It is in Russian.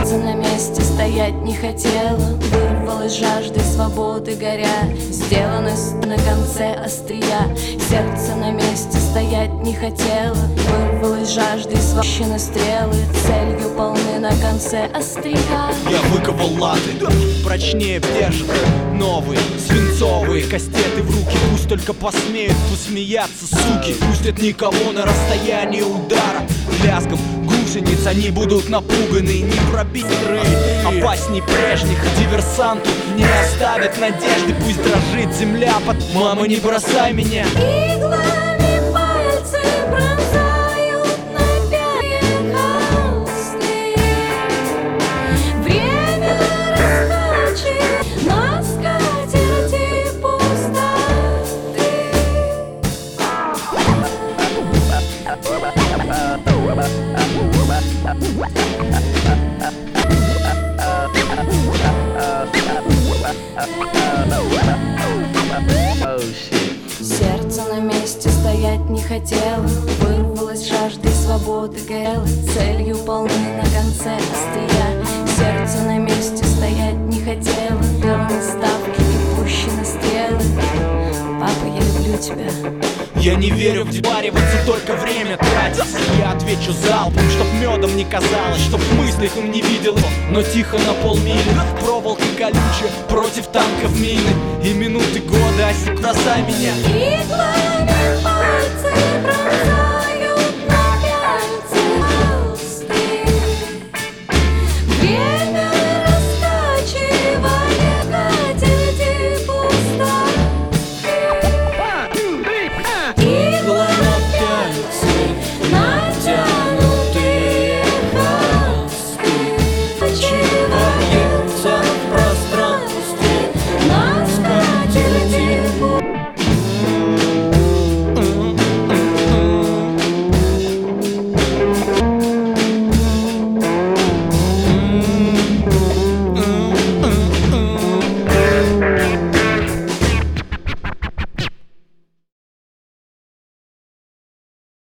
Сердце на месте стоять не хотело, вырвалось жаждой свободы горя, сделанность на конце острия. Сердце на месте стоять не хотело, вырвалось жаждой свободы стрелы, целью полны на конце острия. Я выковал латы, прочнее держат новые свинцовые кастеты в руки. Пусть только посмеют посмеяться, суки. Пустят никого на расстоянии удара. Лязгом гусениц они будут напуганы. Не пробить рей, опасней прежних. Диверсанту не оставят надежды. Пусть дрожит земля под «Мама, не бросай меня». Иглами пальцы пронзают напяные холсты. Время раскачивает на скатерти пустоты. Сердце на месте стоять не хотело, вырвалось жаждой свободы горело, целью полны на конце острия. Сердце на месте стоять не хотело, верны ставки и пущены стрелы. Папа, я люблю тебя. Я не верю в дебариваться, только время тратится. Я отвечу залпом, чтоб медом не казалось, чтоб в мыслях он не видел его, но тихо на полмили. Проволока колючая против танков мины. И минуты года осек, бросай меня. Иглами